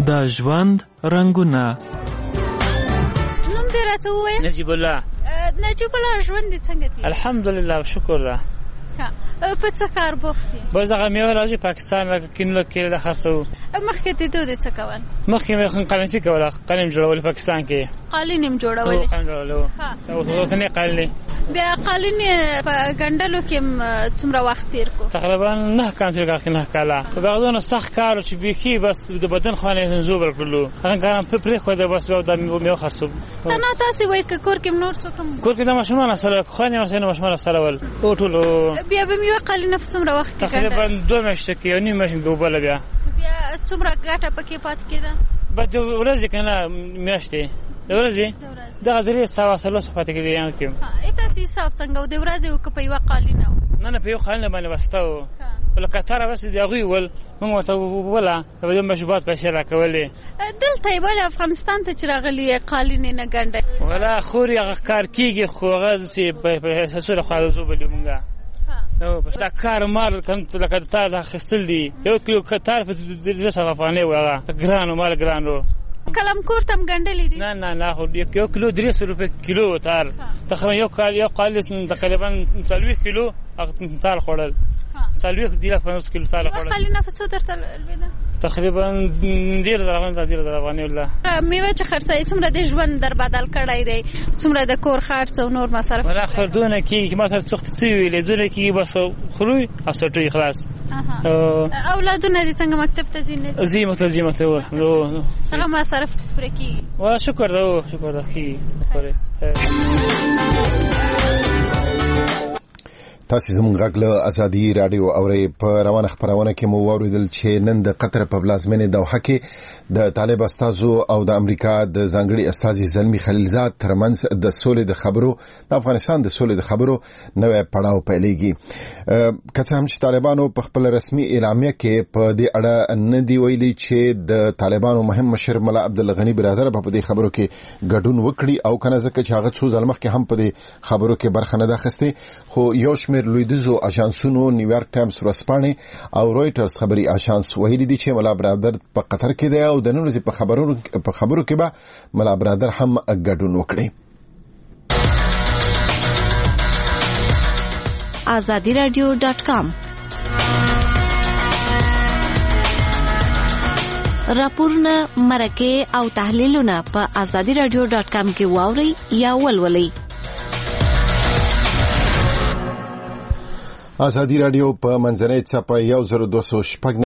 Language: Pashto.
د ژوند رنګونه. نوم دې راته ووایه. نجیب الله. نجیب الله، ژوند دې څنګه دی؟ الحمدلله، شکر الله. په څه کار بوخت یې؟ بس هغه میوه راځي پاکستان له کینلو کې د خرڅو. مخکې تېدو دې څه کول؟ مخکې مې قلمفي کوله، قلم جوړول پاکستان کې. قالین یې جوړولې؟ قلم جوړولو. وطني قالینې. بیا قالین په ګنډلو کې څومره وخت تېر کړو؟ تقریبا 9 کال تېر کړ، 9 کاله. په دغه دونه سخت کار چې بیخي بس د بدن خوانې زوبر کړلو. هغه کارم په پرې خو د بس د میوه خرڅو. نه تاسو وایي که کور کې نور څوک کور کې د ماشومان سره خوانې ورسره ماشومان سره ول او ټول. بیا به میوه قالینه په څومره وخت کې تقریبا 2 میاشتې کې، 1 میاشت به وبله. بیا څومره ګټه پکې پاتې کېده؟ بس د ورځې کنه میاشتې د ورځې دغه 300 پاتې کېدې یان کې. تاسو حساب څنګه و د ورځې او په یو قالینه؟ نه په یو قالینه باندې وستو ولکه تر بس دی غوي ول موږ ته ولا په دې مشروبات په شرا کولې. دلته یې افغانستان ته چې راغلي قالینه نه ګنډه ولا خوري هغه کار کیږي، خو هغه سي په اساسه خو زو بلی مونږه نو په دا کار مال کنت لکه تا دا خستل دي یو کیو کتار په دې سره افغاني وغه ګرانو مال ګرانو. کلم کور تم ګنډلې دي؟ نه خو یو کیلو 300 روپے کیلو تار تقریبا یو قال تقریبا 40 کیلو تار خوړل. 40 دی 50 کیلو تار خوړل. قالینه په څو درته البته تقریبا ډیر افغاني الله. میوه چې خرڅای څومره د ژوند در بدل کړای دی، څومره د کور خرڅ او نور مصرف؟ ولا خردونه کې ما سره څخت څه ویلې زونه کې بس خروي او سټوي خلاص. اولادونه دې څنګه مکتب ته ځي؟ زیمه ته هغه مصرف پرې کی؟ وا شکر ده کی. تاسو زموږ غږ له ازادي رادیو اورئ. په روانه خبرونه کې مو واوریدل چې نن د قطر په پلازمینه دوحه کې د طالب استازو او د امریکا د ځانګړي استازي زلمی خلیلزاد ترمنځ د سولې د خبرو د افغانستان د سولې د خبرو نوې پړاو پیلېږي. که څه هم چې طالبانو په خپل رسمي اعلامیه کې په دې اړه نه دی ویلي چې د طالبانو مهم مشر ملا عبدالغنی برادر په دې خبرو کې ګډون وکړي او کنه ځکه چې هغه څو ځل مخکې هم په دې خبرو کې برخه نه اخیسته. خو یو شمېر لویدیځو اژانسونو نیویارک ټایمز ورځپاڼه او رويټرز خبري اژانس ویلي دي چې ملا برادر په قطر کې دی او د نن ورځې په خبرو کې به ملا برادر هم ګډون وکړي. azadiradio.com راپورونه، مرکه او تحلیلونه په azadiradio.com کې واوري یا ولولئ. ازادي رادیو په منځنۍ چاپه 1206